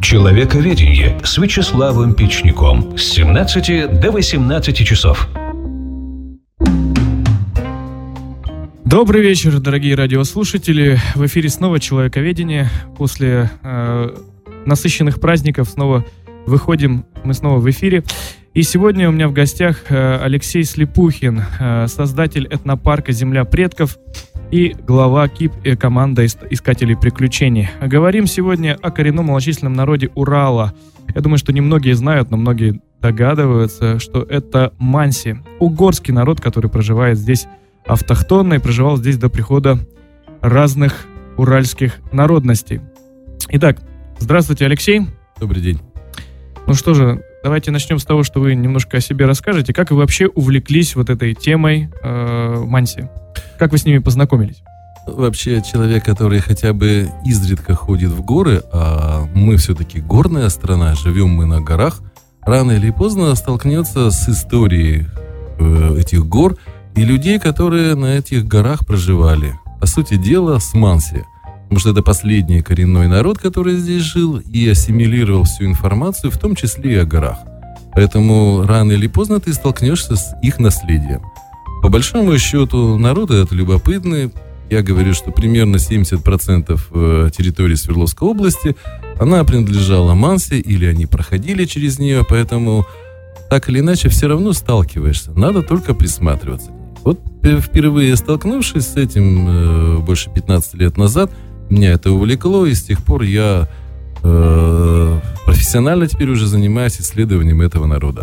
Человековедение с Вячеславом Печником с 17 до 18 часов. Добрый вечер, дорогие радиослушатели. В эфире снова «Человековедение». После насыщенных праздников снова выходим, мы снова в эфире. И сегодня у меня в гостях Алексей Слепухин, создатель этнопарка «Земля предков» и глава КИП и команда искателей приключений. Говорим сегодня о коренном малочисленном народе Урала. Я думаю, что немногие знают, но многие догадываются, что это манси, угорский народ, который проживает здесь автохтонно и проживал здесь до прихода разных уральских народностей. Итак, здравствуйте, Алексей. Добрый день. Ну что же, давайте начнем с того, что вы немножко о себе расскажете. Как вы вообще увлеклись вот этой темой манси? Как вы с ними познакомились? Вообще человек, который хотя бы изредка ходит в горы, а мы все-таки горная страна, живем мы на горах, рано или поздно столкнется с историей этих гор и людей, которые на этих горах проживали. По сути дела, с манси. Потому что это последний коренной народ, который здесь жил и ассимилировал всю информацию, в том числе и о горах. Поэтому рано или поздно ты столкнешься с их наследием. По большому счету, народ этот любопытный. Я говорю, что примерно 70% территории Свердловской области, она принадлежала манси, или они проходили через нее, поэтому так или иначе все равно сталкиваешься. Надо только присматриваться. Вот впервые столкнувшись с этим больше 15 лет назад, меня это увлекло, и с тех пор я профессионально теперь уже занимаюсь исследованием этого народа.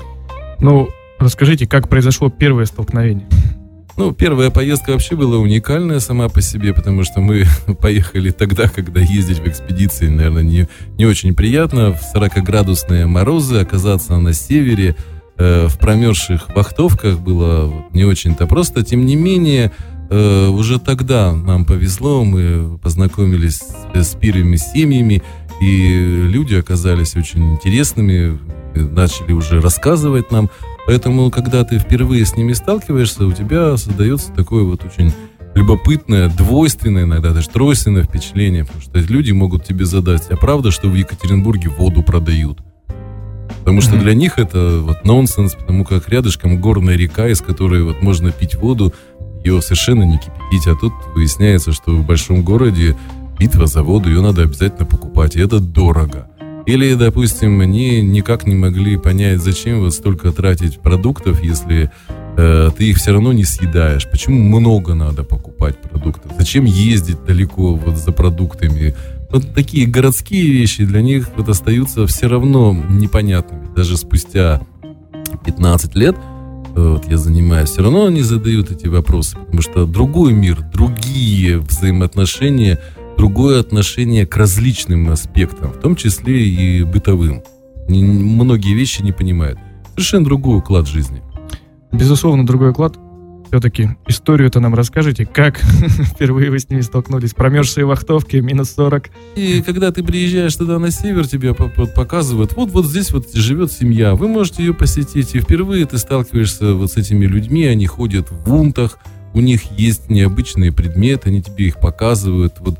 Ну, расскажите, как произошло первое столкновение? Ну, первая поездка вообще была уникальная сама по себе, потому что мы поехали тогда, когда ездить в экспедиции, наверное, не очень приятно. В 40-градусные морозы оказаться на севере, в промерзших вахтовках было не очень-то просто. Тем не менее, уже тогда нам повезло, мы познакомились с первыми семьями, и люди оказались очень интересными, начали уже рассказывать нам. Поэтому, когда ты впервые с ними сталкиваешься, у тебя создается такое вот очень любопытное, двойственное, иногда даже тройственное впечатление, потому что люди могут тебе задать: а правда, что в Екатеринбурге воду продают? Потому что для них это вот нонсенс, потому как рядышком горная река, из которой вот можно пить воду, ее совершенно не кипятить, а тут выясняется, что в большом городе битва за воду, ее надо обязательно покупать, и это дорого. Или, допустим, они никак не могли понять, зачем вот столько тратить продуктов, если ты их все равно не съедаешь. Почему много надо покупать продуктов? Зачем ездить далеко вот за продуктами? Вот такие городские вещи для них вот остаются все равно непонятными. Даже спустя 15 лет вот я занимаюсь, все равно они задают эти вопросы, потому что другой мир, другие взаимоотношения, другое отношение к различным аспектам, в том числе и бытовым. Многие вещи не понимают. Совершенно другой уклад жизни. Безусловно, другой уклад. Все-таки историю-то нам расскажите, как впервые вы с ними столкнулись. Промерзшие вахтовки, минус 40. И когда ты приезжаешь туда на север, тебе показывают, вот здесь вот живет семья, вы можете ее посетить. И впервые ты сталкиваешься вот с этими людьми, они ходят в унтах, у них есть необычные предметы, они тебе их показывают. Вот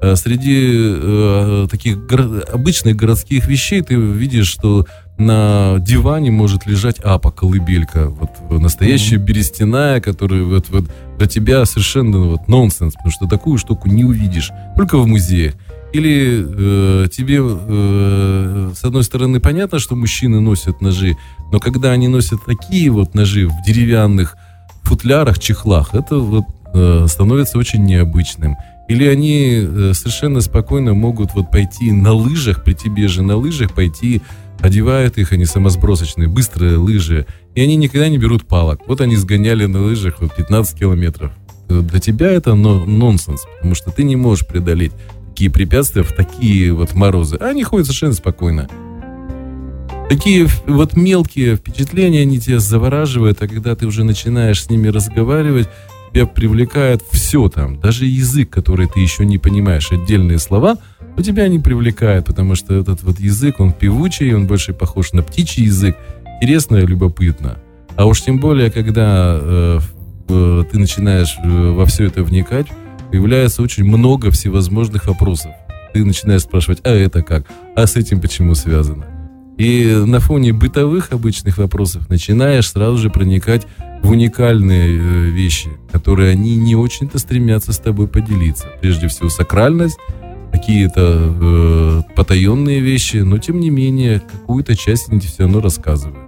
среди таких обычных городских вещей ты видишь, что на диване может лежать колыбелька, вот настоящая берестяная, которая вот для тебя совершенно вот нонсенс, потому что такую штуку не увидишь только в музеях. Или тебе с одной стороны понятно, что мужчины носят ножи, но когда они носят такие вот ножи в деревянных футлярах, чехлах, это вот становится очень необычным. Или они совершенно спокойно могут вот пойти на лыжах, при тебе же на лыжах пойти, одевают их, они самосбросочные, быстрые лыжи, и они никогда не берут палок. Вот они сгоняли на лыжах 15 километров. Для тебя это нонсенс, потому что ты не можешь преодолеть такие препятствия в такие вот морозы. А они ходят совершенно спокойно. Такие вот мелкие впечатления, они тебя завораживают, а когда ты уже начинаешь с ними разговаривать, тебя привлекает все там, даже язык, который ты еще не понимаешь, отдельные слова, но тебя не привлекает, потому что этот вот язык, он певучий, он больше похож на птичий язык, интересно и любопытно. А уж тем более, когда ты начинаешь во все это вникать, появляется очень много всевозможных вопросов. ты начинаешь спрашивать, а это как? А с этим почему связано? И на фоне бытовых обычных вопросов начинаешь сразу же проникать в уникальные вещи, которые они не очень-то стремятся с тобой поделиться. Прежде всего, сакральность, какие-то потаенные вещи, но, тем не менее, какую-то часть они все равно рассказывают.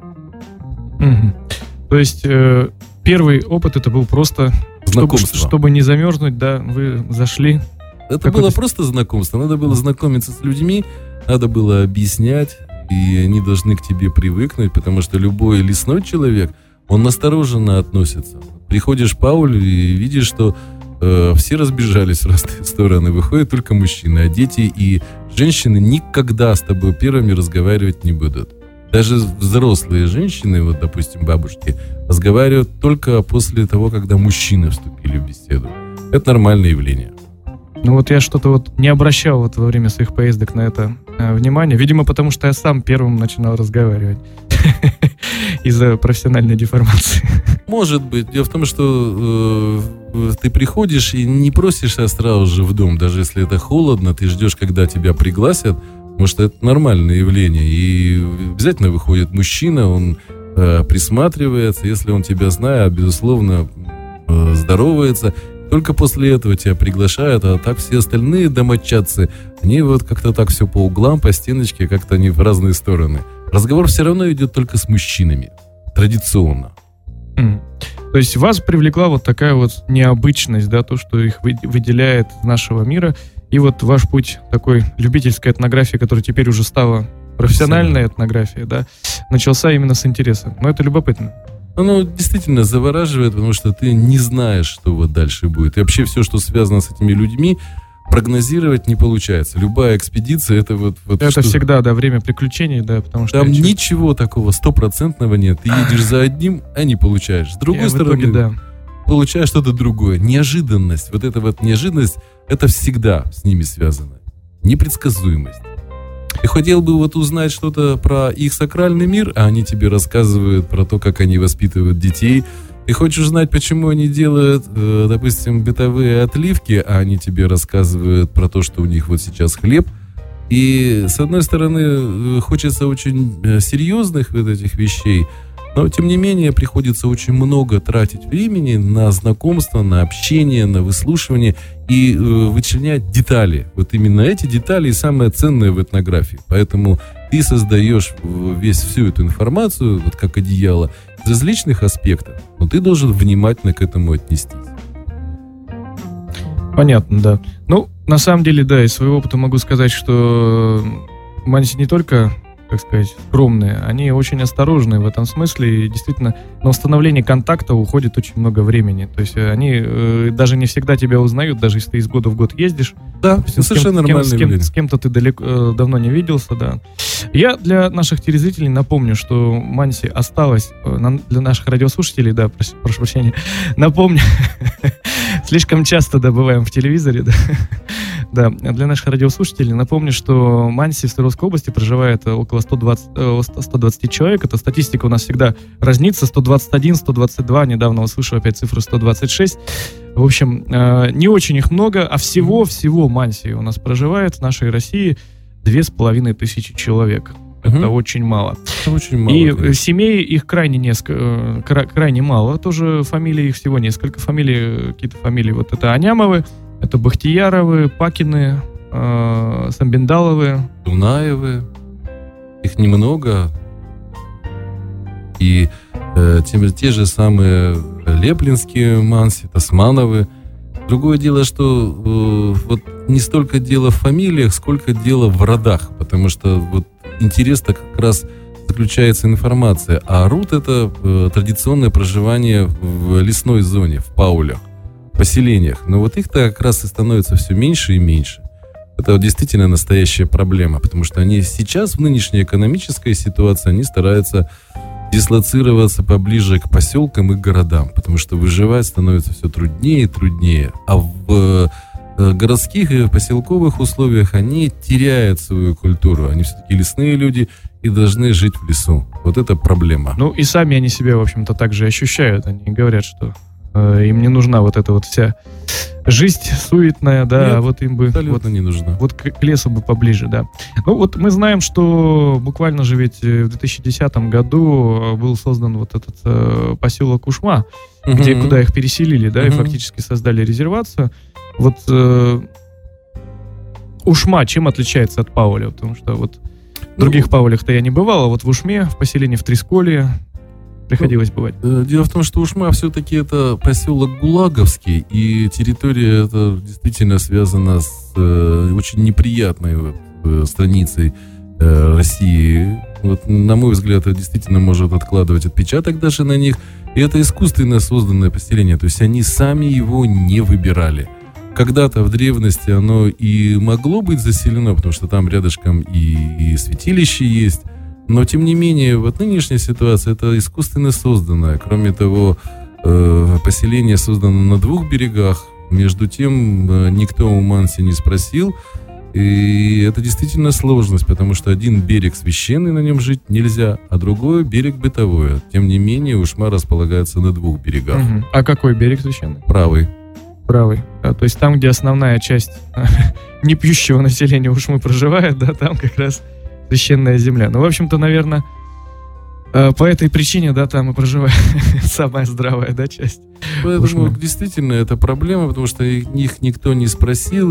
То есть первый опыт это был просто знакомство. Чтобы не замерзнуть, да, вы зашли. Это было просто знакомство. Надо было знакомиться с людьми, надо было объяснять, и они должны к тебе привыкнуть, потому что любой лесной человек, он настороженно относится. Приходишь, Пауль, и видишь, что все разбежались в разные стороны, выходят только мужчины, а дети и женщины никогда с тобой первыми разговаривать не будут. Даже взрослые женщины, вот, допустим, бабушки, разговаривают только после того, когда мужчины вступили в беседу. Это нормальное явление. Ну вот я что-то вот не обращал вот во время своих поездок на это внимание. Видимо, потому что я сам первым начинал разговаривать из-за профессиональной деформации. Может быть. Дело в том, что ты приходишь и не просишься сразу же в дом. Даже если это холодно, ты ждешь, когда тебя пригласят, потому что это нормальное явление. И обязательно выходит мужчина, он присматривается. Если он тебя знает, безусловно, здоровается. Только после этого тебя приглашают, а так все остальные домочадцы, они вот как-то так все по углам, по стеночке, как-то они в разные стороны. Разговор все равно идет только с мужчинами, традиционно. То есть вас привлекла вот такая вот необычность, да, то, что их выделяет из нашего мира, и вот ваш путь такой любительской этнографии, которая теперь уже стала профессиональной этнографией, да, начался именно с интереса. Но это любопытно. Оно действительно завораживает, потому что ты не знаешь, что вот дальше будет. И вообще все, что связано с этими людьми, прогнозировать не получается. Любая экспедиция, это вот это что... всегда, да, время приключений, да, потому что... Там ничего такого стопроцентного нет. Ты едешь за одним, а не получаешь. С другой стороны, итоге, да, получаешь что-то другое. Неожиданность. Вот эта вот неожиданность, это всегда с ними связано. Непредсказуемость. Ты хотел бы вот узнать что-то про их сакральный мир, а они тебе рассказывают про то, как они воспитывают детей. Ты хочешь узнать, почему они делают, допустим, бытовые отливки, а они тебе рассказывают про то, что у них вот сейчас хлеб. И, с одной стороны, хочется очень серьезных вот этих вещей, но, тем не менее, приходится очень много тратить времени на знакомство, на общение, на выслушивание и вычленять детали. Вот именно эти детали и самое ценное в этнографии. Поэтому ты создаешь всю эту информацию, вот как одеяло, из различных аспектов, но ты должен внимательно к этому отнестись. Понятно, да. Ну, на самом деле, да, из своего опыта могу сказать, что манси не только, так сказать, скромные, они очень осторожные в этом смысле, и действительно на установление контакта уходит очень много времени. То есть они даже не всегда тебя узнают, даже если ты из года в год ездишь. Да, совершенно нормально. С кем-то ты давно не виделся, да. Я для наших телезрителей напомню, что манси осталось, для наших радиослушателей, да, прошу прощения, напомню, слишком часто добываем в телевизоре, да. Да, для наших радиослушателей напомню, что манси в Свердловской области проживает около 120 человек. Эта статистика у нас всегда разнится. 121, 122. Недавно услышал опять цифру 126. В общем, не очень их много, а всего манси у нас проживает в нашей России 2500 человек. Это очень мало. Это очень мало. И конечно. Семей их крайне мало. Тоже фамилии их всего несколько. Какие-то фамилии. Вот это Анямовы, это Бахтияровы, Пакины, Самбендаловы, Дунаевы. Их немного. И те же самые Леплинские манси, Тасмановы. Другое дело, что вот не столько дело в фамилиях, сколько дело в родах. Потому что вот интерес-то как раз заключается информация. А рут — это традиционное проживание в лесной зоне, в паулях, в поселениях. Но вот их-то как раз и становится все меньше и меньше. Это вот действительно настоящая проблема, потому что они сейчас, в нынешней экономической ситуации, они стараются дислоцироваться поближе к поселкам и городам, потому что выживать становится все труднее и труднее. А в городских и поселковых условиях они теряют свою культуру. Они все-таки лесные люди и должны жить в лесу. Вот это проблема. Ну и сами они себя, в общем-то, так же ощущают. Они говорят, что Им не нужна вот эта вот вся жизнь суетная, да, Нет, вот им бы... абсолютно не нужна. Вот к лесу бы поближе, да. Ну вот мы знаем, что буквально же ведь в 2010 году был создан вот этот поселок Ушма, куда их переселили, да, и фактически создали резервацию. Вот Ушма чем отличается от Пауля? Потому что вот в других Паулях-то я не бывал, а вот в Ушме, в поселении в Тресколье приходилось бывать. Дело в том, что Ушма все-таки это поселок Гулаговский, и территория эта действительно связана с очень неприятной страницей России. Вот, на мой взгляд, это действительно может откладывать отпечаток даже на них. И это искусственно созданное поселение, то есть они сами его не выбирали. Когда-то в древности оно и могло быть заселено, потому что там рядышком и святилище есть. Но, тем не менее, вот нынешняя ситуация, это искусственно созданное. Кроме того, поселение создано на 2 берегах. Между тем, никто у Манси не спросил. И это действительно сложность, потому что один берег священный, на нем жить нельзя, а другой берег бытовой. Тем не менее, Ушма располагается на 2 берегах. А какой берег священный? Правый. Правый. Да, то есть там, где основная часть непьющего населения Ушмы проживает, да, там как раз священная земля. Ну, в общем-то, наверное, по этой причине, да, там и проживает самая здравая, да, часть. Поэтому действительно это проблема, потому что их никто не спросил,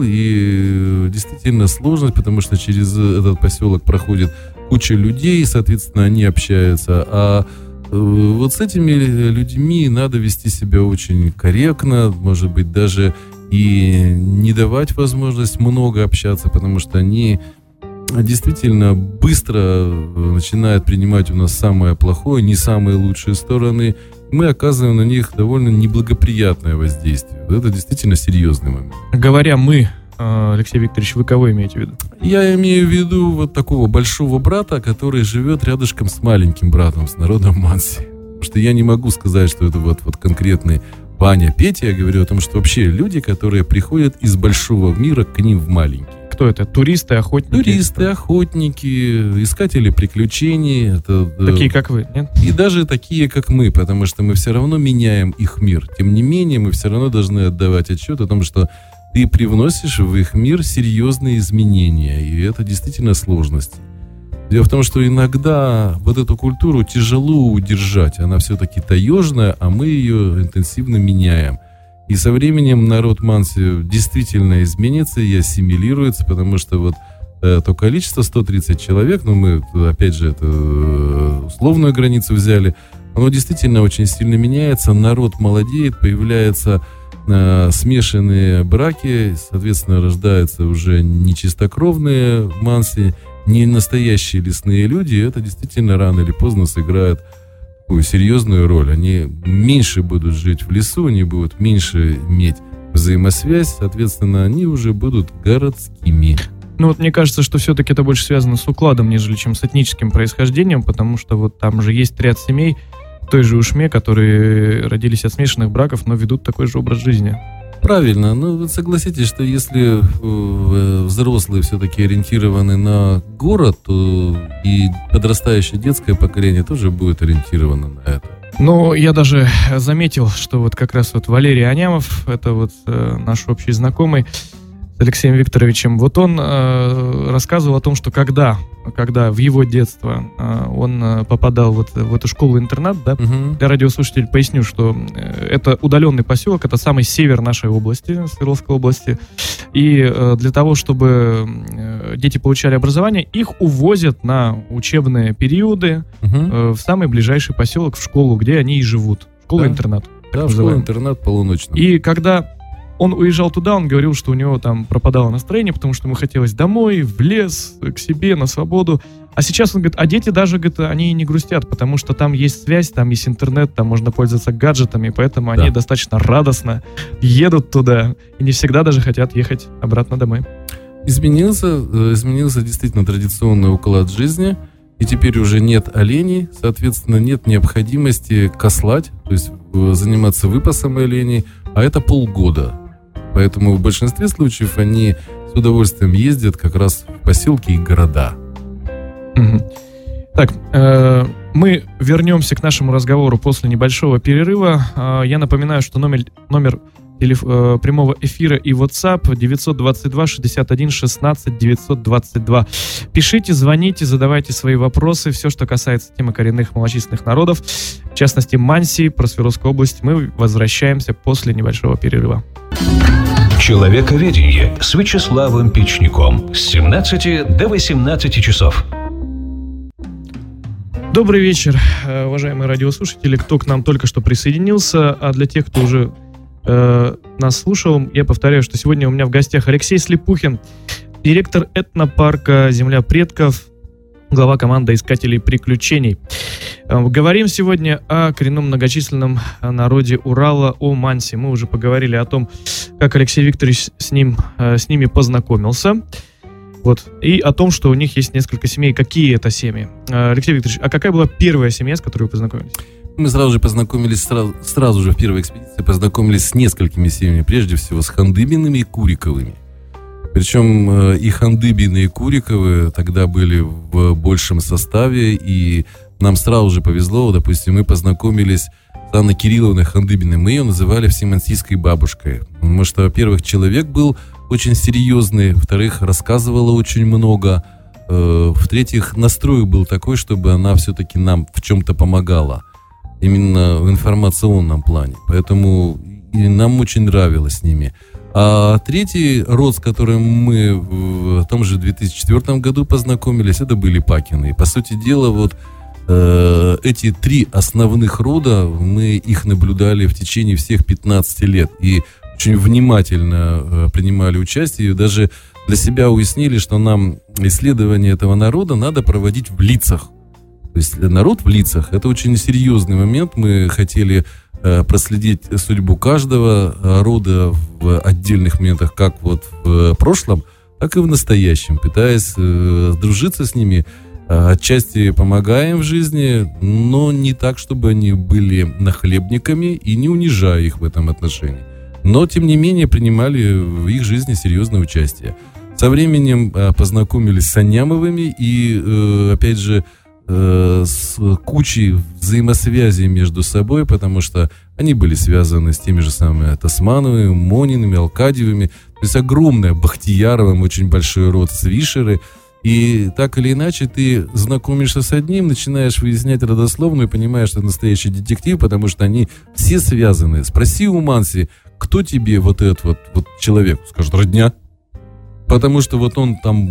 и действительно сложность, потому что через этот поселок проходит куча людей, соответственно, они общаются, а вот с этими людьми надо вести себя очень корректно, может быть, даже и не давать возможность много общаться, потому что они действительно быстро начинают принимать у нас самое плохое, не самые лучшие стороны. Мы оказываем на них довольно неблагоприятное воздействие. Это действительно серьезный момент. Говоря «мы», Алексей Викторович, вы кого имеете в виду? Я имею в виду вот такого большого брата, который живет рядышком с маленьким братом, с народом Манси. Потому что я не могу сказать, что это вот конкретный Ваня, Петя. Я говорю о том, что вообще люди, которые приходят из большого мира к ним в маленький. Кто это? Туристы, охотники? Туристы, охотники, искатели приключений. Это, такие, как вы, нет? И даже такие, как мы, потому что мы все равно меняем их мир. Тем не менее, мы все равно должны отдавать отчет о том, что ты привносишь в их мир серьезные изменения. И это действительно сложность. Дело в том, что иногда вот эту культуру тяжело удержать. Она все-таки таежная, а мы ее интенсивно меняем. И со временем народ Манси действительно изменится и ассимилируется, потому что вот то количество 130 человек, ну мы, опять же, это условную границу взяли, оно действительно очень сильно меняется, народ молодеет, появляются смешанные браки, соответственно, рождаются уже нечистокровные Манси, не настоящие лесные люди, и это действительно рано или поздно сыграет такую серьезную роль. Они меньше будут жить в лесу, они будут меньше иметь взаимосвязь, соответственно, они уже будут городскими. Ну вот мне кажется, что все-таки это больше связано с укладом, нежели чем с этническим происхождением, потому что вот там же есть ряд семей в той же Ушме, которые родились от смешанных браков, но ведут такой же образ жизни. Правильно, но вы согласитесь, что если взрослые все-таки ориентированы на город, то и подрастающее детское поколение тоже будет ориентировано на это. Ну, я даже заметил, что вот как раз вот Валерий Анямов, это вот наш общий знакомый с Алексеем Викторовичем, вот он рассказывал о том, что когда в его детство он попадал вот в эту школу-интернат, да, для радиослушателей поясню, что это удаленный поселок, это самый север нашей области, Свердловской области, и для того, чтобы дети получали образование, их увозят на учебные периоды в самый ближайший поселок, в школу, где они и живут. Школа-интернат. Да, школа-интернат полуночный. И когда он уезжал туда, он говорил, что у него там пропадало настроение, потому что ему хотелось домой, в лес, к себе, на свободу. А сейчас он говорит, а дети даже, говорит, они не грустят, потому что там есть связь, там есть интернет, там можно пользоваться гаджетами, поэтому они достаточно радостно едут туда и не всегда даже хотят ехать обратно домой. Изменился действительно традиционный уклад жизни, и теперь уже нет оленей, соответственно, нет необходимости кослать, то есть заниматься выпасом оленей, а это полгода. Поэтому в большинстве случаев они с удовольствием ездят как раз в поселки и города. Так, мы вернемся к нашему разговору после небольшого перерыва. Я напоминаю, что номер прямого эфира и WhatsApp 922 61 16 922. Пишите, звоните, задавайте свои вопросы. Все, что касается темы коренных малочисленных народов, в частности Мансии, про Свердловскую область, мы возвращаемся после небольшого перерыва. Человековедение с Вячеславом Печником с 17 до 18 часов. Добрый вечер, уважаемые радиослушатели, кто к нам только что присоединился, а для тех, кто уже нас слушал, я повторяю, что сегодня у меня в гостях Алексей Слепухин, директор этнопарка «Земля предков», глава команды искателей приключений. Говорим сегодня о коренном многочисленном народе Урала, о Манси. Мы уже поговорили о том, как Алексей Викторович с ними познакомился. Вот. И о том, что у них есть несколько семей. Какие это семьи? Алексей Викторович, а какая была первая семья, с которой вы познакомились? Мы сразу же познакомились, сразу же в первой экспедиции познакомились с несколькими семьями. Прежде всего с Хандыбиными и Куриковыми. Причем и Хандыбины, и Куриковы тогда были в большем составе, и нам сразу же повезло. Допустим, мы познакомились с Анной Кирилловной Хандыбиной. Мы ее называли всемансийской бабушкой. Потому что, во-первых, человек был очень серьезный, во-вторых, рассказывала очень много, в-третьих, настрой был такой, чтобы она все-таки нам в чем-то помогала. Именно в информационном плане. Поэтому и нам очень нравилось с ними. А третий род, с которым мы в том же 2004 году познакомились, это были Пакины. И, по сути дела, вот эти три основных рода, мы их наблюдали в течение всех 15 лет. И очень внимательно принимали участие. И даже для себя уяснили, что нам исследование этого народа надо проводить в лицах. То есть народ в лицах – это очень серьезный момент. Мы хотели проследить судьбу каждого рода в отдельных моментах, как вот в прошлом, так и в настоящем, пытаясь дружиться с ними, отчасти помогаем в жизни, но не так, чтобы они были нахлебниками и не унижая их в этом отношении. Но, тем не менее, принимали в их жизни серьезное участие. Со временем познакомились с Анямовыми и, опять же, с кучей взаимосвязей между собой, потому что они были связаны с теми же самыми Тасмановыми, Мониными, Алкадьевыми. То есть огромная Бахтияровым, очень большой род Свишеры. И так или иначе ты знакомишься с одним, начинаешь выяснять родословную и понимаешь, что это настоящий детектив, потому что они все связаны. Спроси у Манси, кто тебе вот этот вот человек? Скажет, родня. Потому что вот он там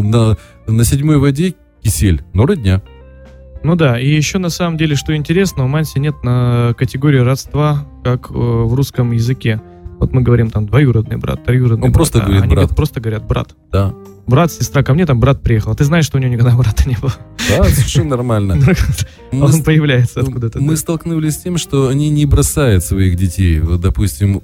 на седьмой воде кисель, но родня. Ну да, и еще на самом деле, что интересно, у Манси нет категории родства, как в русском языке. Вот мы говорим там двоюродный брат, троюродный брат. Он просто говорит они брат. Просто говорят брат. Да. Брат, сестра, ко мне там брат приехал. Ты знаешь, что у него никогда брата не было? Да, совершенно нормально. Он появляется откуда-то. Мы столкнулись с тем, что они не бросают своих детей. Вот, допустим,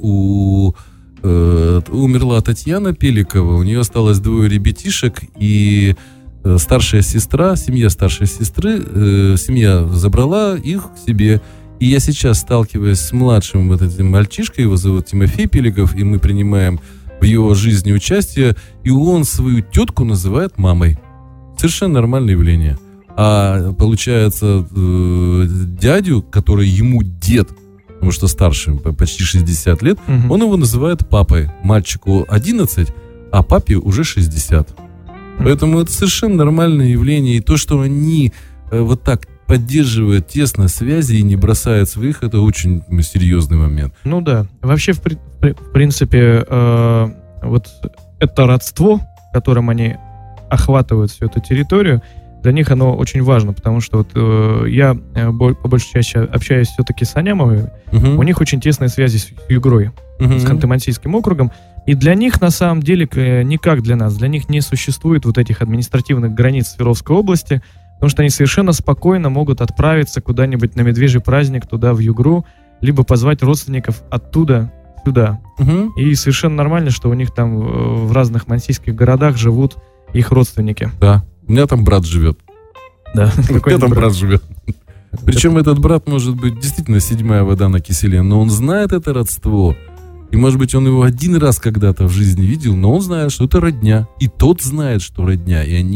умерла Татьяна Пеликова, у нее осталось 2 ребятишек, и старшая сестра, семья старшей сестры, семья забрала их к себе. И я сейчас сталкиваюсь с младшим вот этим мальчишкой, его зовут Тимофей Пеликов, и мы принимаем в его жизни участие, и он свою тетку называет мамой. Совершенно нормальное явление. А получается, дядю, который ему дед, потому что старше, почти 60 лет, он его называет папой. Мальчику 11, а папе уже 60. Поэтому это совершенно нормальное явление. И то, что они вот так поддерживают тесно связи и не бросают своих, это очень серьезный момент. Ну да. Вообще, в принципе, вот это родство, которым они охватывают всю эту территорию, для них оно очень важно, потому что вот я по большей части общаюсь все-таки с Анямовыми, у них очень тесные связи с Югрой, с Ханты-Мансийским округом, и для них, на самом деле, не как для нас, для них не существует вот этих административных границ Свердловской области, потому что они совершенно спокойно могут отправиться куда-нибудь на медвежий праздник, туда, в Югру, либо позвать родственников оттуда сюда. И совершенно нормально, что у них там в разных мансийских городах живут их родственники. Да. У меня там брат живет. Да. У меня там брат живет. Причем этот брат может быть действительно 7-я вода на киселе, но он знает это родство. И, может быть, он его один раз когда-то в жизни видел, но он знает, что это родня. И тот знает, что родня. И они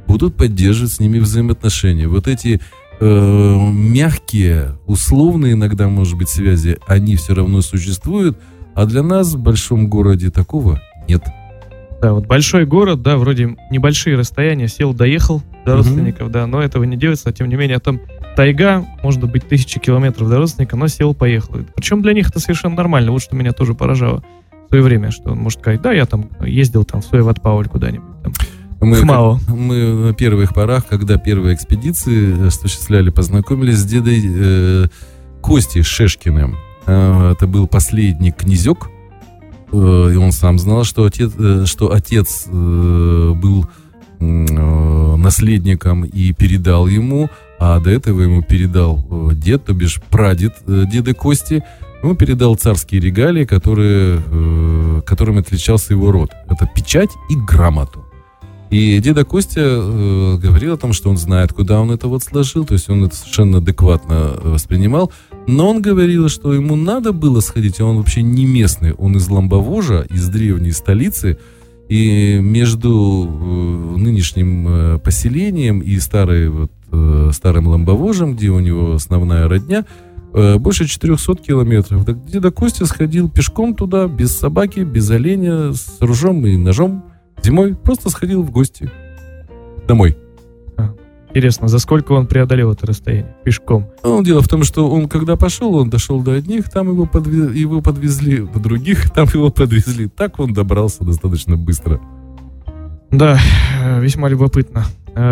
будут поддерживать с ними взаимоотношения. Вот эти мягкие, условные иногда, может быть, связи, они все равно существуют, а для нас в большом городе такого нет. Да, вот большой город, да, вроде небольшие расстояния, сел, доехал до родственников, да, но этого не делается, а тем не менее, там тайга, может быть, 1000 километров до родственника, но сел, поехал. Причем для них это совершенно нормально, вот что меня тоже поражало в свое время, что он может сказать, да, я там ездил там в Суеват-Пауль куда-нибудь, там, мы на первых порах, когда первые экспедиции осуществляли, познакомились с дедой Костей Шешкиным. Это был последний князек, и он сам знал, что отец был наследником и передал ему, а до этого ему передал дед, то бишь прадед деда Кости, ему передал царские регалии, которым отличался его род. Это печать и грамоту. И деда Костя говорил о том, что он знает, куда он это вот сложил, то есть он это совершенно адекватно воспринимал, но он говорил, что ему надо было сходить, а он вообще не местный, он из Ламбовожа, из древней столицы, и между нынешним поселением и старым Ламбовожем, где у него основная родня, больше 400 километров. Так деда Костя сходил пешком туда, без собаки, без оленя, с ружом и ножом. Зимой просто сходил в гости домой. Интересно, за сколько он преодолел это расстояние пешком? Ну, дело в том, что он, когда пошел, он дошел до одних, там его подвезли, до других, там его подвезли. Так он добрался достаточно быстро. Да, весьма любопытно.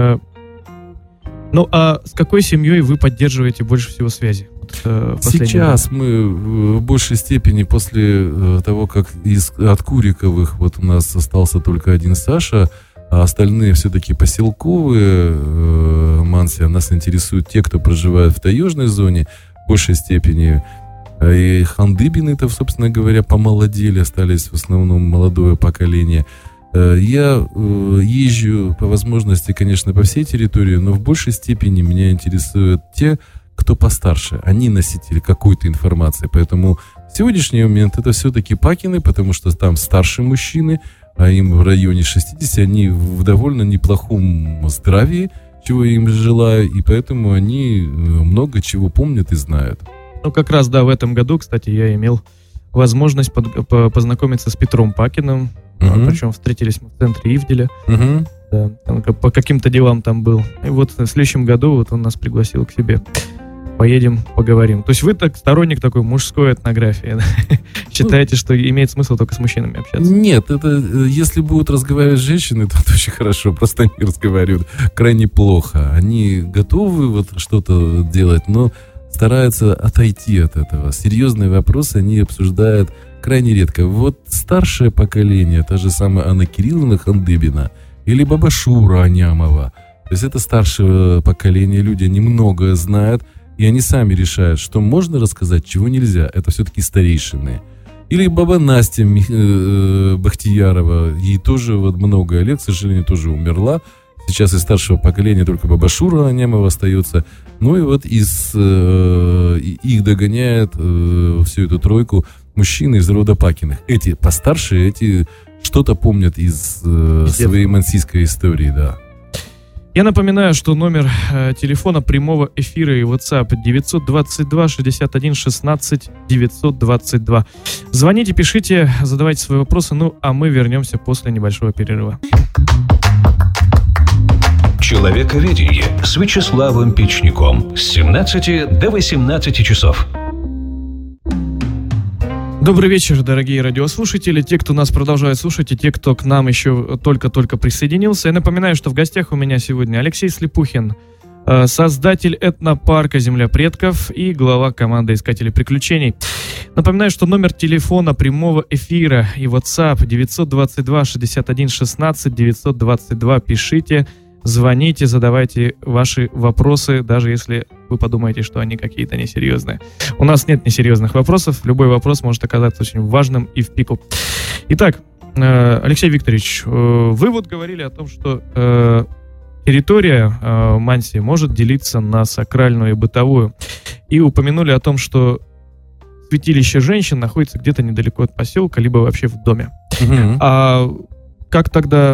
Ну, а с какой семьей вы поддерживаете больше всего связи? Сейчас мы в большей степени после того, как от Куриковых вот у нас остался только один Саша, а остальные все-таки поселковые мансия, нас интересуют те, кто проживает в таежной зоне в большей степени. И хандыбины-то, собственно говоря, помолодели, остались в основном молодое поколение. Я езжу по возможности, конечно, по всей территории, но в большей степени меня интересуют те, кто постарше. Они носители какой-то информации. Поэтому в сегодняшний момент это все-таки Пакины, потому что там старшие мужчины, а им в районе 60, они в довольно неплохом здравии, чего я им желаю, и поэтому они много чего помнят и знают. Ну, как раз, да, в этом году, кстати, я имел возможность познакомиться с Петром Пакиным, причем встретились мы в центре Ивделя, да, он по каким-то делам там был. И вот в следующем году вот он нас пригласил к себе. Поедем, поговорим. То есть вы так сторонник такой мужской этнографии, да? Считаете, что имеет смысл только с мужчинами общаться? Нет, это если будут разговаривать женщины, то это очень хорошо. Просто они разговаривают крайне плохо. Они готовы вот что-то делать, но стараются отойти от этого. Серьезные вопросы они обсуждают крайне редко. Вот старшее поколение, та же самая Анна Кирилловна Хандыбина или Баба Шура Анямова, то есть это старшее поколение, люди немного знают, и они сами решают, что можно рассказать, чего нельзя. Это все-таки старейшины. Или баба Настя Бахтиярова, ей тоже вот много лет, к сожалению, тоже умерла. Сейчас из старшего поколения только баба Шура Анямова остается. Ну и вот их догоняет всю эту тройку мужчины из рода Пакиных. Эти постарше, эти что-то помнят из своей мансийской истории, да. Я напоминаю, что номер телефона прямого эфира и WhatsApp 922 61 16 922. Звоните, пишите, задавайте свои вопросы, ну а мы вернемся после небольшого перерыва. Человековедение с Вячеславом Печником с 17 до 18 часов. Добрый вечер, дорогие радиослушатели, те, кто нас продолжает слушать, и те, кто к нам еще только-только присоединился. Я напоминаю, что в гостях у меня сегодня Алексей Слепухин, создатель этнопарка «Земля предков» и глава команды «Искатели приключений». Напоминаю, что номер телефона прямого эфира и WhatsApp 922 61 16 922. Пишите, звоните, задавайте ваши вопросы, даже если вы подумаете, что они какие-то несерьезные. У нас нет несерьезных вопросов. Любой вопрос может оказаться очень важным и в пику. Итак, Алексей Викторович, вы вот говорили о том, что территория Мансии может делиться на сакральную и бытовую. И упомянули о том, что святилище женщин находится где-то недалеко от поселка, либо вообще в доме. А как тогда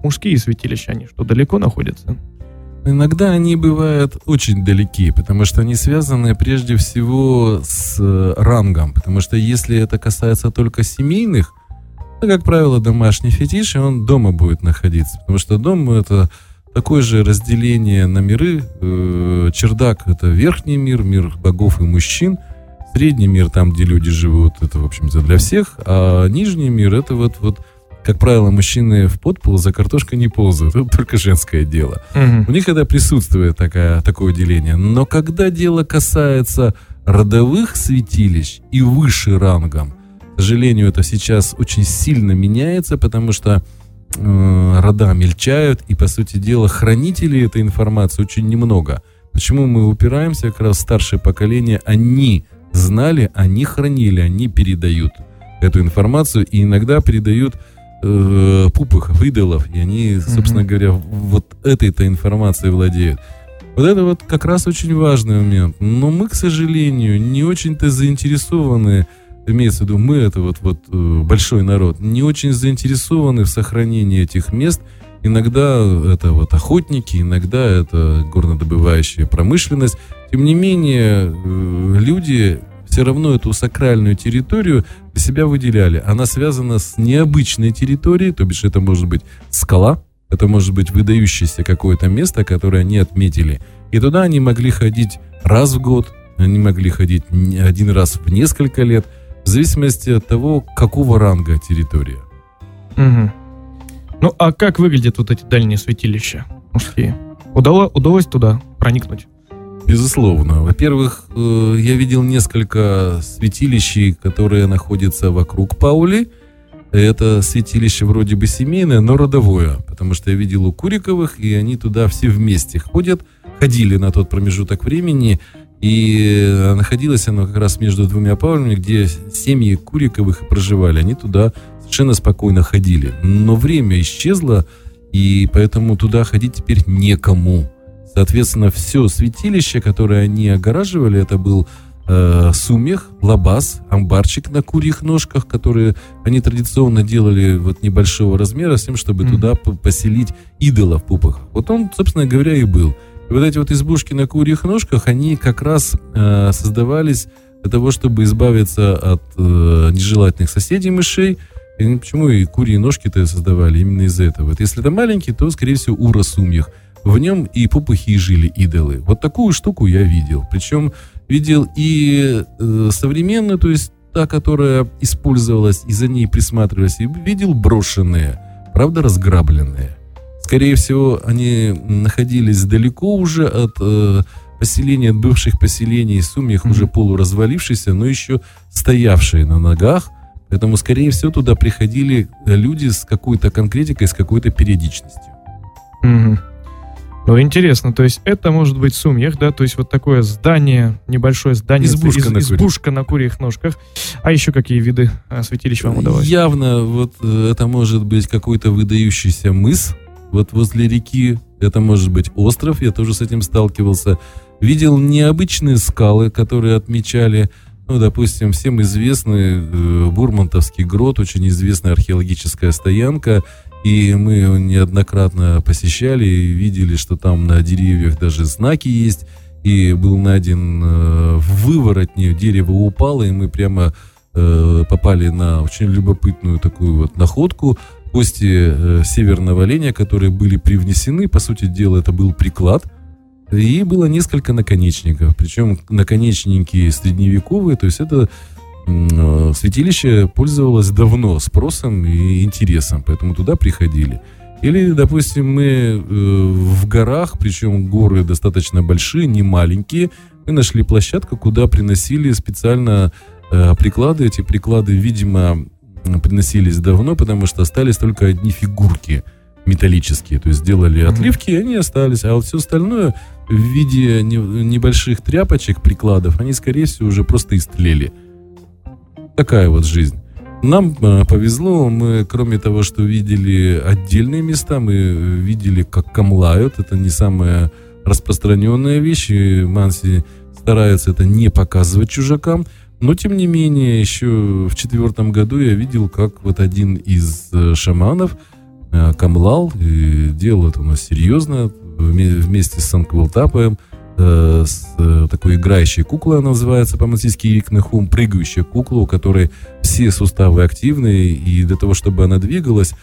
мужские святилища, они что, далеко находятся? Иногда они бывают очень далеки, потому что они связаны прежде всего с рангом. Потому что если это касается только семейных, то, как правило, домашний фетиш, и он дома будет находиться. Потому что дом — это такое же разделение на миры. Чердак — это верхний мир, мир богов и мужчин. Средний мир, там, где люди живут, это, в общем-то, для всех. А нижний мир — это вот как правило, мужчины в подпол за картошкой не ползают. Это только женское дело. У них это присутствует такое деление. Но когда дело касается родовых святилищ и выше рангом, к сожалению, это сейчас очень сильно меняется, потому что рода мельчают, и, по сути дела, хранителей этой информации очень немного. Почему мы упираемся как раз в старшее поколение? Они знали, они хранили, они передают эту информацию, и иногда передают пупых, идолов, и они, собственно говоря, вот этой-то информацией владеют. Вот это вот как раз очень важный момент. Но мы, к сожалению, не очень-то заинтересованы, имеется в виду мы, это вот большой народ, не очень заинтересованы в сохранении этих мест. Иногда это вот охотники, иногда это горнодобывающая промышленность. Тем не менее, люди все равно эту сакральную территорию для себя выделяли. Она связана с необычной территорией, то бишь это может быть скала, это может быть выдающееся какое-то место, которое они отметили. И туда они могли ходить раз в год, они могли ходить один раз в несколько лет, в зависимости от того, какого ранга территория. Ну, а как выглядят вот эти дальние святилища мужские? Удалось туда проникнуть? Безусловно. Во-первых, я видел несколько святилищ, которые находятся вокруг Паули. Это святилище вроде бы семейное, но родовое. Потому что я видел у Куриковых, и они туда все вместе ходили на тот промежуток времени. И находилось оно как раз между двумя Паулями, где семьи Куриковых проживали. Они туда совершенно спокойно ходили. Но время исчезло, и поэтому туда ходить теперь некому. Соответственно, все святилище, которое они огораживали, это был сумех, лабаз, амбарчик на курьих ножках, которые они традиционно делали вот небольшого размера, с тем, чтобы туда поселить идола в пупах. Вот он, собственно говоря, и был. И вот эти вот избушки на курьих ножках, они как раз создавались для того, чтобы избавиться от нежелательных соседей мышей. И почему и курьи ножки-то создавали именно из-за этого? Вот если это маленький, то, скорее всего, ура-сумьях. В нем и пупахи жили идолы. Вот такую штуку я видел. Причем видел и современную, то есть та, которая использовалась, и за ней присматривались, и видел брошенные, правда, разграбленные. Скорее всего, они находились далеко уже от поселения, от бывших поселений, сумьях уже полуразвалившиеся, но еще стоявшие на ногах. Поэтому, скорее всего, туда приходили люди с какой-то конкретикой, с какой-то периодичностью. Ну, интересно, то есть это может быть сумьях, да, то есть вот такое здание, небольшое здание, избушка на курьих ножках. А еще какие виды святилищ вам удалось? Явно вот это может быть какой-то выдающийся мыс, вот возле реки, это может быть остров, я тоже с этим сталкивался. Видел необычные скалы, которые отмечали, ну, допустим, всем известный Бурмантовский грот, очень известная археологическая стоянка. И мы неоднократно посещали и видели, что там на деревьях даже знаки есть. И был найден в выворотне, дерево упало, и мы прямо попали на очень любопытную такую вот находку. Кости северного оленя, которые были привнесены, по сути дела, это был приклад. И было несколько наконечников. Причем наконечники средневековые, то есть это святилище пользовалось давно спросом и интересом, поэтому туда приходили. Или, допустим, мы в горах, причем горы достаточно большие, не маленькие, мы нашли площадку, куда приносили специально приклады. Эти приклады, видимо, приносились давно, потому что остались только одни фигурки металлические, то есть сделали отливки, и они остались, а вот все остальное в виде небольших тряпочек, прикладов, они, скорее всего, уже просто истлели. Такая вот жизнь. Нам повезло, мы, кроме того, что видели отдельные места, мы видели, как камлают. Это не самая распространенная вещь, и манси стараются это не показывать чужакам. Но, тем не менее, еще в 2004 году я видел, как вот один из шаманов камлал, и делал это у нас серьезно, вместе с Санквилтапом, с такой играющей куклой, она называется по-мансийски икнехум, прыгающая кукла, у которой все суставы активны, и для того, чтобы она двигалась,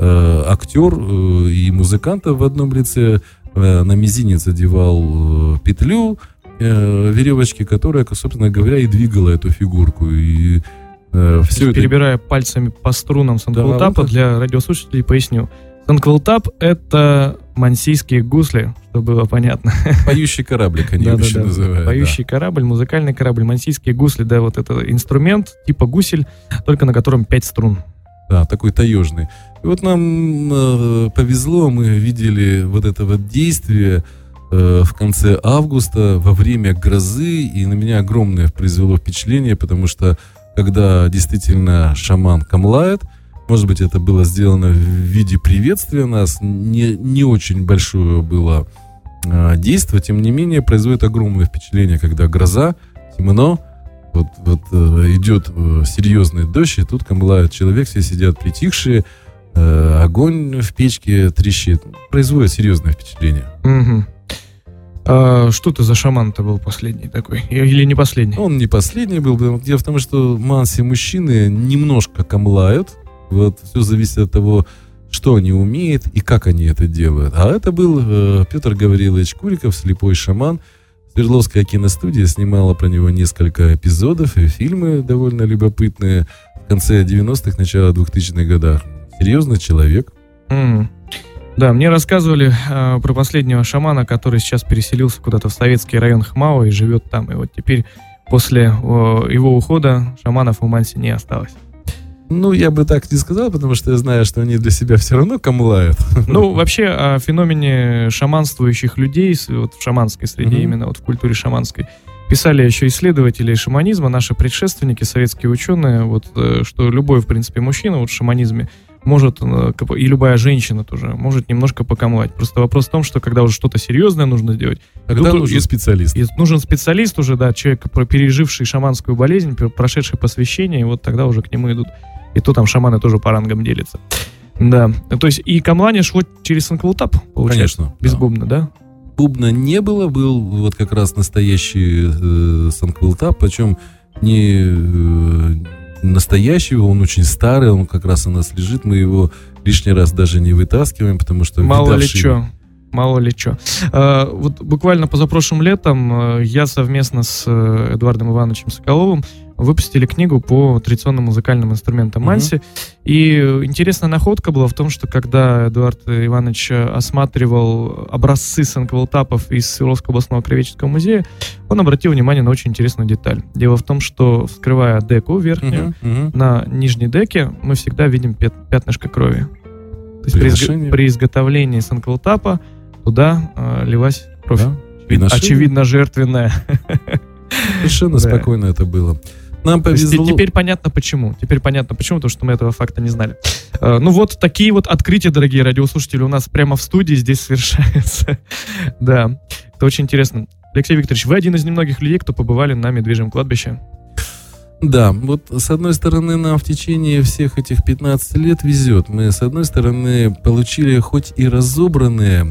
актер и музыкант в одном лице на мизинец одевал петлю веревочки, которая, собственно говоря, и двигала эту фигурку. И все это... Перебирая пальцами по струнам Санквилтапа, для радиослушателей поясню. Санквилтап — это мансийские гусли, чтобы было понятно. Поющий кораблик они еще называют. Поющий корабль, музыкальный корабль, мансийские гусли, да, вот это инструмент типа гусель, только на котором 5 струн. Да, такой таежный. И вот нам повезло, мы видели вот это вот действие в конце августа, во время грозы, и на меня огромное произвело впечатление, потому что когда действительно шаман камлает, может быть, это было сделано в виде приветствия нас, не очень большое было действие, тем не менее, производит огромное впечатление, когда гроза, темно, вот идет серьезный дождь, и тут камлает человек, все сидят притихшие, огонь в печке трещит. Производит серьезное впечатление. Угу. А что ты за шаман-то был последний такой? Или не последний? Он не последний был. Дело в том, что манси мужчины немножко камлают. Вот все зависит от того, что они умеют и как они это делают. А это был Петр Гаврилович Куриков, слепой шаман. Свердловская киностудия снимала про него несколько эпизодов и фильмы довольно любопытные в конце 90-х, начало 2000-х годах. Серьезный человек. Да, мне рассказывали про последнего шамана, который сейчас переселился куда-то в советский район Хмао и живет там. И вот теперь после его ухода шаманов у Манси не осталось. Ну, я бы так не сказал, потому что я знаю, что они для себя все равно камлают. Ну, вообще, о феномене шаманствующих людей, вот в шаманской среде, именно вот в культуре шаманской, писали еще исследователи шаманизма, наши предшественники, советские ученые, вот, что любой, в принципе, мужчина вот в шаманизме может, и любая женщина тоже, может немножко покамлать. Просто вопрос в том, что когда уже что-то серьезное нужно сделать... Тогда нужен специалист. Нужен специалист уже, да, человек, переживший шаманскую болезнь, прошедший посвящение, и вот тогда уже к нему идут. И то там шаманы тоже по рангам делятся. Да, то есть и камлание шло через Санквилтап, получается? Конечно. Без бубна, да? Бубна не было, был вот как раз настоящий Санквилтап, причем не настоящий, он очень старый, он как раз у нас лежит, мы его лишний раз даже не вытаскиваем, потому что... Мало ли что. Вот буквально позапрошлым летом я совместно с Эдуардом Ивановичем Соколовым выпустили книгу по традиционным музыкальным инструментам Манси. И интересная находка была в том, что когда Эдуард Иванович осматривал образцы санквилтапов из Свердловского областного краеведческого музея, он обратил внимание на очень интересную деталь. Дело в том, что, вскрывая деку верхнюю, на нижней деке мы всегда видим пятнышко крови. То есть при изготовлении санквилтапа туда лилась кровь. Да? Очевидно, жертвенная. Совершенно спокойно это было. Нам повезло. Теперь понятно почему. Потому что мы этого факта не знали. Ну вот такие вот открытия, дорогие радиослушатели, у нас прямо в студии здесь совершаются. Да, это очень интересно. Алексей Викторович, вы один из немногих людей, кто побывали на Медвежьем кладбище. Да, вот с одной стороны нам в течение всех этих 15 лет везет. Мы с одной стороны получили хоть и разобранные,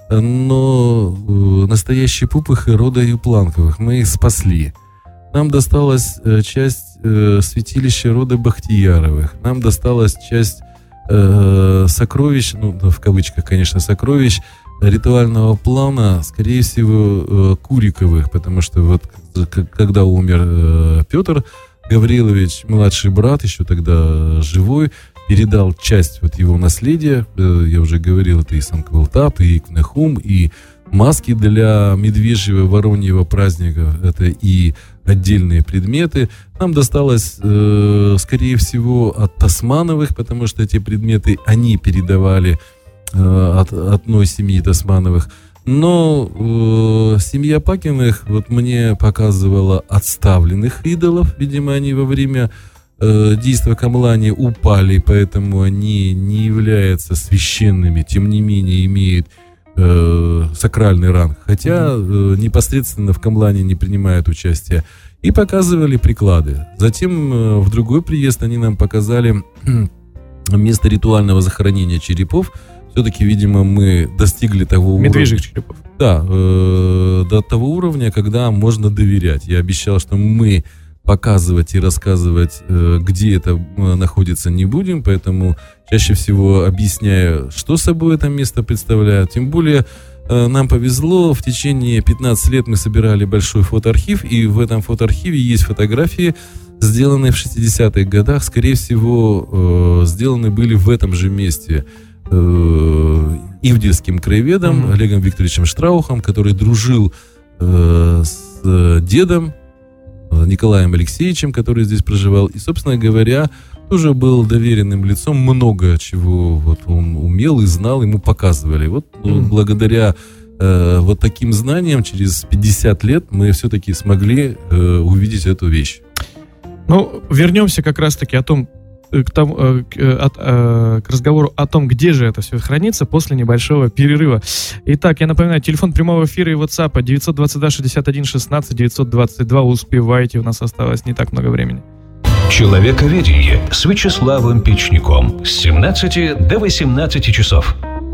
но настоящие пупыхи рода Юпланковых. Мы их спасли. Нам досталась часть святилища рода Бахтияровых. Нам досталась часть сокровищ, ну, в кавычках, конечно, сокровищ ритуального плана, скорее всего, Куриковых, потому что вот когда умер Петр Гаврилович, младший брат, еще тогда живой, передал часть вот его наследия, я уже говорил, это и Санквилтап, и Икнехум, и маски для медвежьего, вороньего праздника, это и отдельные предметы. Нам досталось, скорее всего, от Тасмановых, потому что эти предметы они передавали от одной семьи Тасмановых. Но семья Пакиных вот мне показывала отставленных идолов. Видимо, они во время действия камлания упали, поэтому они не являются священными, тем не менее имеют сакральный ранг, хотя непосредственно в камлании не принимают участие. И показывали приклады. Затем в другой приезд они нам показали место ритуального захоронения черепов. Все-таки, видимо, мы достигли того уровня. Медвежьих черепов. Да, до того уровня, когда можно доверять. Я обещал, что мы показывать и рассказывать, где это находится, не будем, поэтому чаще всего объясняю, что собой это место представляет. Тем более нам повезло, в течение 15 лет мы собирали большой фотоархив, и в этом фотоархиве есть фотографии, сделанные в 60-х годах, скорее всего, сделаны были в этом же месте ивдельским краеведом Олегом Викторовичем Штраухом, который дружил с дедом Николаем Алексеевичем, который здесь проживал, и, собственно говоря, тоже был доверенным лицом, много чего вот он умел и знал, ему показывали. Вот благодаря вот таким знаниям через 50 лет мы все-таки смогли увидеть эту вещь. Ну, вернемся как раз-таки к разговору о том, где же это все хранится после небольшого перерыва. Итак, я напоминаю, телефон прямого эфира и WhatsApp 922-61-16, 922, успевайте, у нас осталось не так много времени. Человековедение с Вячеславом Печником с 17 до 18 часов.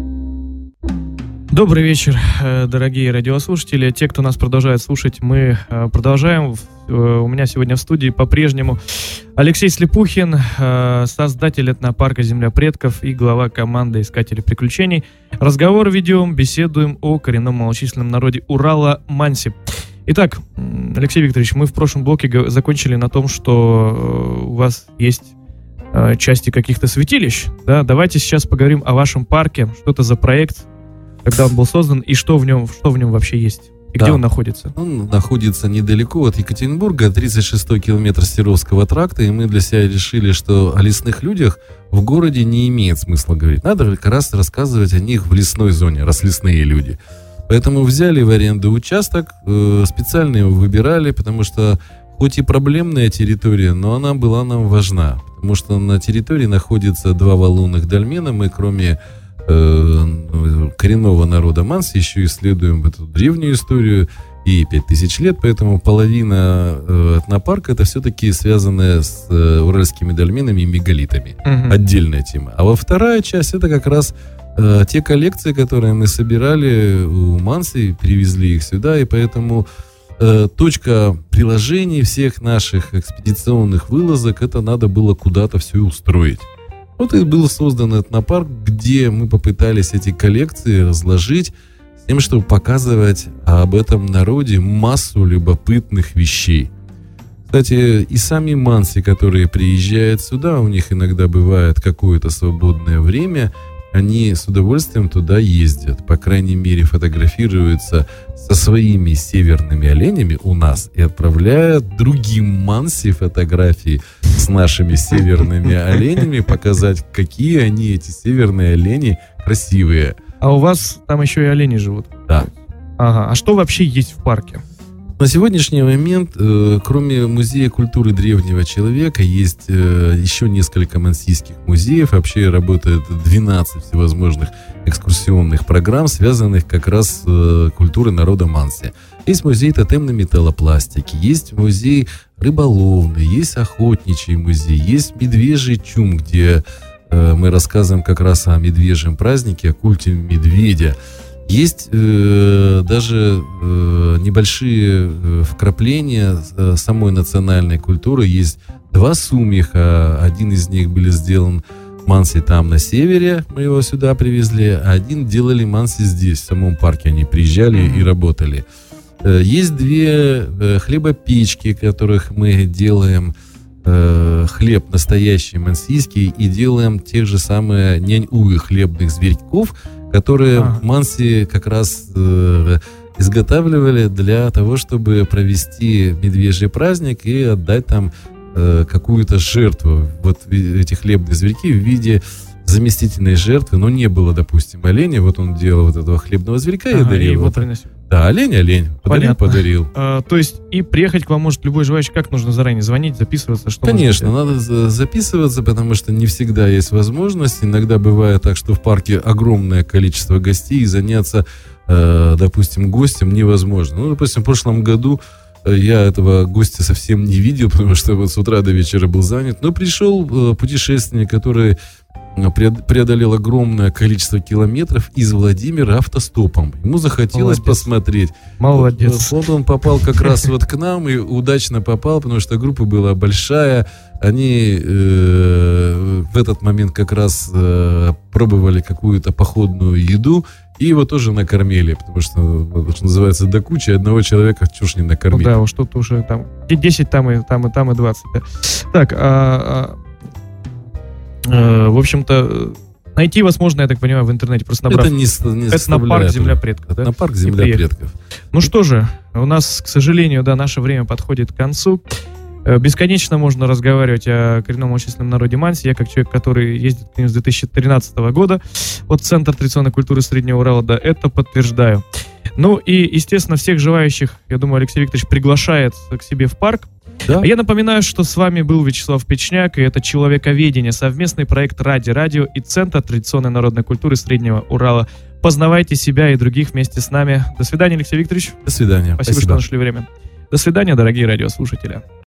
Добрый вечер, дорогие радиослушатели. Те, кто нас продолжает слушать, мы продолжаем. У меня сегодня в студии по-прежнему Алексей Слепухин, создатель этнопарка «Земля предков» и глава команды «Искатели приключений». Разговор ведем, беседуем о коренном малочисленном народе Урала Манси. Итак, Алексей Викторович, мы в прошлом блоке закончили на том, что у вас есть части каких-то святилищ. Да? Давайте сейчас поговорим о вашем парке. Что это за проект, когда он был создан, и что в нем вообще есть? И где он находится? Он находится недалеко от Екатеринбурга, 36-й километр Серовского тракта, и мы для себя решили, что о лесных людях в городе не имеет смысла говорить. Надо как раз рассказывать о них в лесной зоне, раз лесные люди. Поэтому взяли в аренду участок, специально его выбирали, потому что хоть и проблемная территория, но она была нам важна. Потому что на территории находится 2 валунных дольмена, мы кроме коренного народа Манси еще исследуем эту древнюю историю и 5000 лет, поэтому половина этнопарка это все-таки связанная с уральскими дольменами и мегалитами. Отдельная тема. А во вторая часть это как раз те коллекции, которые мы собирали у Манси, привезли их сюда, и поэтому точка приложений всех наших экспедиционных вылазок, это надо было куда-то все устроить. Вот и был создан этнопарк, где мы попытались эти коллекции разложить с тем, чтобы показывать об этом народе массу любопытных вещей. Кстати, и сами манси, которые приезжают сюда, у них иногда бывает какое-то свободное время, они с удовольствием туда ездят, по крайней мере фотографируются со своими северными оленями у нас и отправляют другим манси фотографии с нашими северными оленями, показать, какие они, эти северные олени, красивые. А у вас там еще и олени живут? Да. Ага. А что вообще есть в парке? На сегодняшний момент, кроме Музея культуры древнего человека, есть еще несколько мансийских музеев. Вообще работает 12 всевозможных экскурсионных программ, связанных как раз с культурой народа Манси. Есть музей тотемной металлопластики, есть музей рыболовный, есть охотничий музей, есть медвежий чум, где мы рассказываем как раз о медвежьем празднике, о культе медведя. Есть даже небольшие вкрапления самой национальной культуры. Есть 2 сумиха. Один из них был сделан манси там на севере, мы его сюда привезли, а один делали манси здесь, в самом парке. Они приезжали и работали. Есть 2 хлебопечки, которых мы делаем хлеб настоящий мансийский и делаем тех же самых нянь-увы хлебных зверьков, которые манси как раз изготавливали для того, чтобы провести медвежий праздник и отдать там какую-то жертву. Вот эти хлебные зверьки в виде заместительной жертвы, но не было, допустим, оленя, вот он делал вот этого хлебного зверька и дарил. И вот приносил. Да, олень, подарил. То есть и приехать к вам может любой желающий, как нужно заранее звонить, записываться? Что Конечно, надо записываться, потому что не всегда есть возможность. Иногда бывает так, что в парке огромное количество гостей, и заняться, допустим, гостем невозможно. Ну, допустим, в прошлом году я этого гостя совсем не видел, потому что вот с утра до вечера был занят. Но пришел путешественник, который преодолел огромное количество километров из Владимира автостопом. Ему захотелось посмотреть. Молодец. Вот он попал как раз вот к нам и удачно попал, потому что группа была большая. Они в этот момент как раз пробовали какую-то походную еду и его тоже накормили, потому что называется до кучи, одного человека чего ж не накормить. Ну да, что-то уже там 10 там и 20. Да. Так, в общем-то, найти возможно, я так понимаю, в интернете, просто набрав. Это это на парк «Земля предков», да? На парк «Земля предков». Ну что же, у нас, к сожалению, да, наше время подходит к концу. Бесконечно можно разговаривать о коренном малочисленном народе манси. Я, как человек, который ездит к ним с 2013 года, вот Центр традиционной культуры Среднего Урала, да, это подтверждаю. Ну и, естественно, всех желающих, я думаю, Алексей Викторович приглашает к себе в парк. Да? Я напоминаю, что с вами был Вячеслав Печняк, и это «Человековедение», совместный проект «Радио» и Центр традиционной народной культуры Среднего Урала. Познавайте себя и других вместе с нами. До свидания, Алексей Викторович. До свидания. Спасибо, что нашли время. До свидания, дорогие радиослушатели.